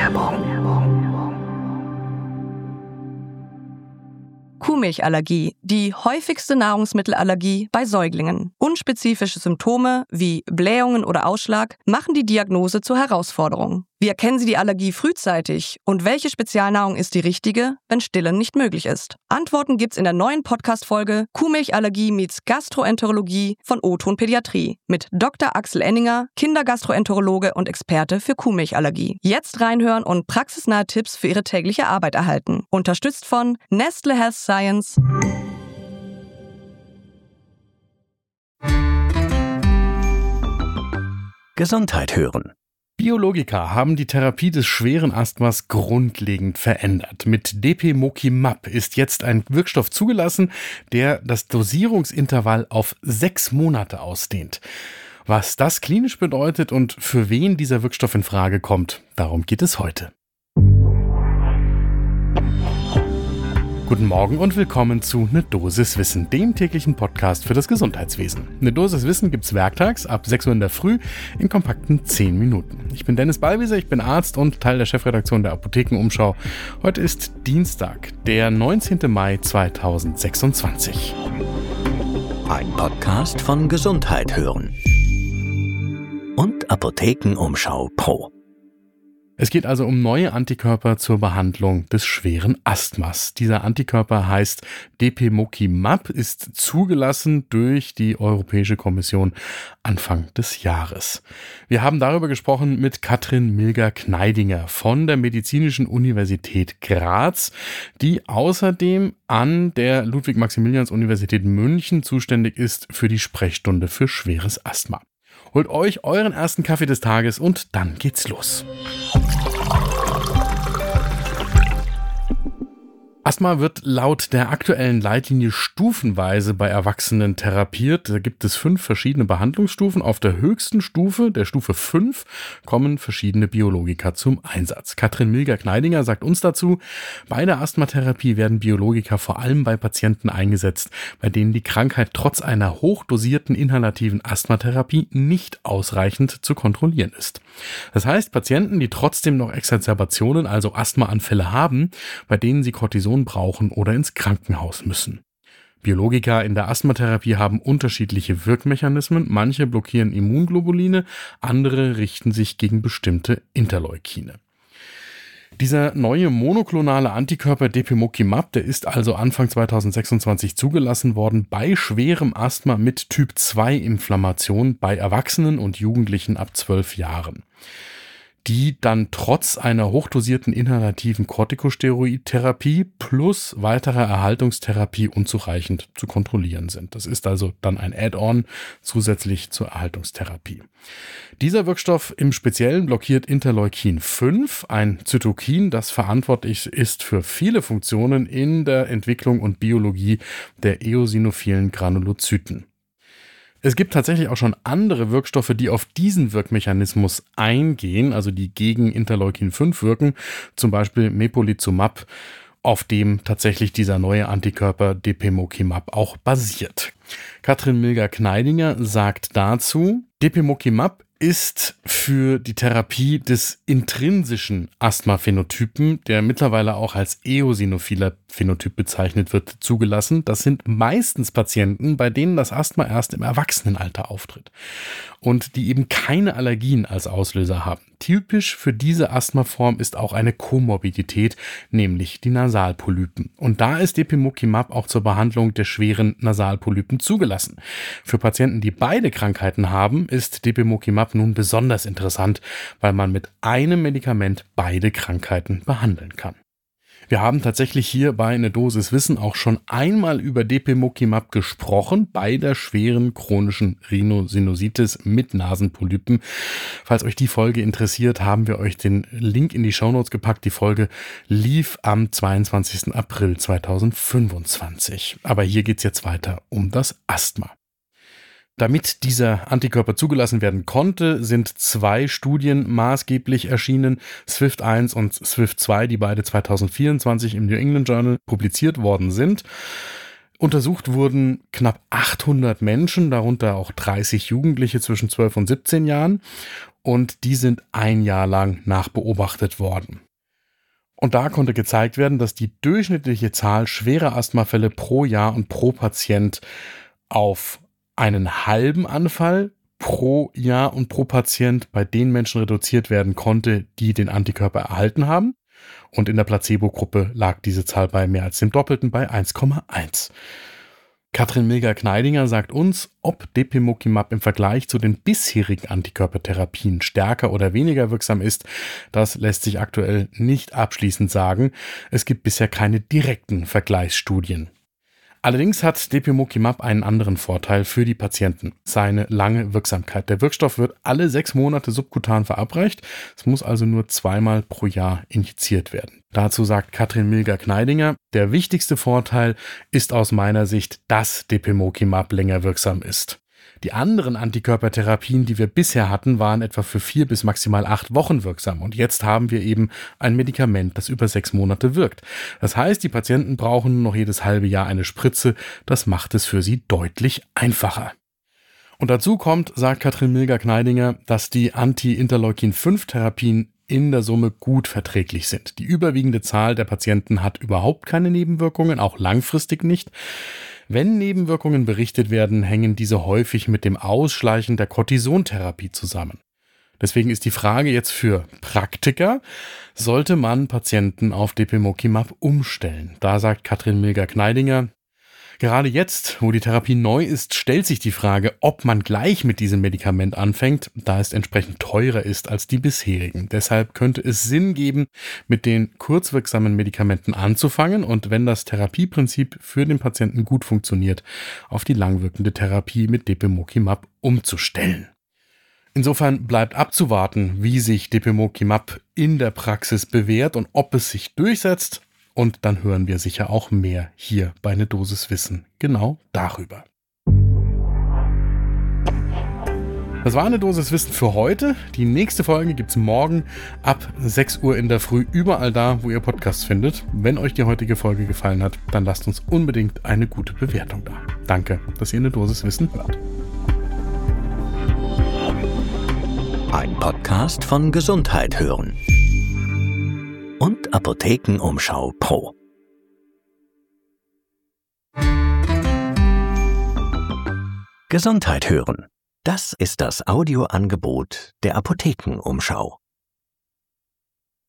Kuhmilchallergie, die häufigste Nahrungsmittelallergie bei Säuglingen. Unspezifische Symptome wie Blähungen oder Ausschlag machen die Diagnose zur Herausforderung. Wie erkennen Sie die Allergie frühzeitig und welche Spezialnahrung ist die richtige, wenn Stillen nicht möglich ist? Antworten gibt's in der neuen Podcast-Folge Kuhmilchallergie meets Gastroenterologie von O-Ton Pädiatrie mit Dr. Axel Enninger, Kindergastroenterologe und Experte für Kuhmilchallergie. Jetzt reinhören und praxisnahe Tipps für Ihre tägliche Arbeit erhalten. Unterstützt von Nestle Health Science. Gesundheit hören. Biologiker haben die Therapie des schweren Asthmas grundlegend verändert. Mit Depemokimab ist jetzt ein Wirkstoff zugelassen, der das Dosierungsintervall auf 6 Monate ausdehnt. Was das klinisch bedeutet und für wen dieser Wirkstoff in Frage kommt, darum geht es heute. Guten Morgen und willkommen zu Ne Dosis Wissen, dem täglichen Podcast für das Gesundheitswesen. Ne Dosis Wissen gibt's werktags ab 6 Uhr in der Früh in kompakten 10 Minuten. Ich bin Dennis Ballwieser, ich bin Arzt und Teil der Chefredaktion der Apothekenumschau. Heute ist Dienstag, der 19. Mai 2026. Ein Podcast von Gesundheit hören und Apothekenumschau Pro. Es geht also um neue Antikörper zur Behandlung des schweren Asthmas. Dieser Antikörper heißt Depemokimab, ist zugelassen durch die Europäische Kommission Anfang des Jahres. Wir haben darüber gesprochen mit Katrin Milger-Kneidinger von der Medizinischen Universität Graz, die außerdem an der Ludwig-Maximilians-Universität München zuständig ist für die Sprechstunde für schweres Asthma. Holt euch euren ersten Kaffee des Tages und dann geht's los. Asthma wird laut der aktuellen Leitlinie stufenweise bei Erwachsenen therapiert. Da gibt es 5 verschiedene Behandlungsstufen. Auf der höchsten Stufe, der Stufe 5, kommen verschiedene Biologika zum Einsatz. Katrin Milger-Kneidinger sagt uns dazu, bei der Asthmatherapie werden Biologika vor allem bei Patienten eingesetzt, bei denen die Krankheit trotz einer hochdosierten inhalativen Asthmatherapie nicht ausreichend zu kontrollieren ist. Das heißt, Patienten, die trotzdem noch Exacerbationen, also Asthmaanfälle haben, bei denen sie Cortison brauchen oder ins Krankenhaus müssen. Biologika in der Asthmatherapie haben unterschiedliche Wirkmechanismen. Manche blockieren Immunglobuline, andere richten sich gegen bestimmte Interleukine. Dieser neue monoklonale Antikörper Depemokimab, der ist also Anfang 2026 zugelassen worden bei schwerem Asthma mit Typ-2-Inflammation bei Erwachsenen und Jugendlichen ab 12 Jahren. Die dann trotz einer hochdosierten inhalativen Corticosteroidtherapie plus weiterer Erhaltungstherapie unzureichend zu kontrollieren sind. Das ist also dann ein Add-on zusätzlich zur Erhaltungstherapie. Dieser Wirkstoff im Speziellen blockiert Interleukin 5, ein Zytokin, das verantwortlich ist für viele Funktionen in der Entwicklung und Biologie der eosinophilen Granulozyten. Es gibt tatsächlich auch schon andere Wirkstoffe, die auf diesen Wirkmechanismus eingehen, also die gegen Interleukin 5 wirken, zum Beispiel Mepolizumab, auf dem tatsächlich dieser neue Antikörper Depemokimab auch basiert. Katrin Milger-Kneidinger sagt dazu, Depemokimab ist für die Therapie des intrinsischen Asthma-Phänotypen, der mittlerweile auch als eosinophiler Phänotyp bezeichnet wird, zugelassen. Das sind meistens Patienten, bei denen das Asthma erst im Erwachsenenalter auftritt und die eben keine Allergien als Auslöser haben. Typisch für diese Asthmaform ist auch eine Komorbidität, nämlich die Nasalpolypen. Und da ist Depemokimab auch zur Behandlung der schweren Nasalpolypen zugelassen. Für Patienten, die beide Krankheiten haben, ist Depemokimab nun besonders interessant, weil man mit einem Medikament beide Krankheiten behandeln kann. Wir haben tatsächlich hier bei Ne Dosis Wissen auch schon einmal über Depemokimab gesprochen, bei der schweren chronischen Rhinosinusitis mit Nasenpolypen. Falls euch die Folge interessiert, haben wir euch den Link in die Shownotes gepackt. Die Folge lief am 22. April 2025. Aber hier geht's jetzt weiter um das Asthma. Damit dieser Antikörper zugelassen werden konnte, sind 2 Studien maßgeblich erschienen, SWIFT-1 und SWIFT-2, die beide 2024 im New England Journal publiziert worden sind. Untersucht wurden knapp 800 Menschen, darunter auch 30 Jugendliche zwischen 12 und 17 Jahren. und die sind 1 Jahr lang nachbeobachtet worden. Und da konnte gezeigt werden, dass die durchschnittliche Zahl schwerer Asthmafälle pro Jahr und pro Patient auf einen halben Anfall pro Jahr und pro Patient bei den Menschen reduziert werden konnte, die den Antikörper erhalten haben. Und in der Placebo-Gruppe lag diese Zahl bei mehr als dem Doppelten, bei 1,1. Katrin Milger-Kneidinger sagt uns, ob Depemokimab im Vergleich zu den bisherigen Antikörpertherapien stärker oder weniger wirksam ist. Das lässt sich aktuell nicht abschließend sagen. Es gibt bisher keine direkten Vergleichsstudien. Allerdings hat Depemokimab einen anderen Vorteil für die Patienten: seine lange Wirksamkeit. Der Wirkstoff wird alle 6 Monate subkutan verabreicht. Es muss also nur 2-mal pro Jahr injiziert werden. Dazu sagt Katrin Milger-Kneidinger, der wichtigste Vorteil ist aus meiner Sicht, dass Depemokimab länger wirksam ist. Die anderen Antikörpertherapien, die wir bisher hatten, waren etwa für 4 bis maximal 8 Wochen wirksam. Und jetzt haben wir eben ein Medikament, das über 6 Monate wirkt. Das heißt, die Patienten brauchen nur noch jedes halbe Jahr eine Spritze. Das macht es für sie deutlich einfacher. Und dazu kommt, sagt Katrin Milger-Kneidinger, dass die Anti-Interleukin-5-Therapien in der Summe gut verträglich sind. Die überwiegende Zahl der Patienten hat überhaupt keine Nebenwirkungen, auch langfristig nicht. Wenn Nebenwirkungen berichtet werden, hängen diese häufig mit dem Ausschleichen der Cortisontherapie zusammen. Deswegen ist die Frage jetzt für Praktiker: Sollte man Patienten auf Depemokimab umstellen? Da sagt Katrin Milger-Kneidinger: Gerade jetzt, wo die Therapie neu ist, stellt sich die Frage, ob man gleich mit diesem Medikament anfängt, da es entsprechend teurer ist als die bisherigen. Deshalb könnte es Sinn geben, mit den kurzwirksamen Medikamenten anzufangen und, wenn das Therapieprinzip für den Patienten gut funktioniert, auf die langwirkende Therapie mit Depemokimab umzustellen. Insofern bleibt abzuwarten, wie sich Depemokimab in der Praxis bewährt und ob es sich durchsetzt. Und dann hören wir sicher auch mehr hier bei Eine Dosis Wissen genau darüber. Das war Eine Dosis Wissen für heute. Die nächste Folge gibt's morgen ab 6 Uhr in der Früh, überall da, wo ihr Podcasts findet. Wenn euch die heutige Folge gefallen hat, dann lasst uns unbedingt eine gute Bewertung da. Danke, dass ihr Eine Dosis Wissen hört. Ein Podcast von Gesundheit hören und Apothekenumschau Pro. Gesundheit hören. Das ist das Audioangebot der Apothekenumschau.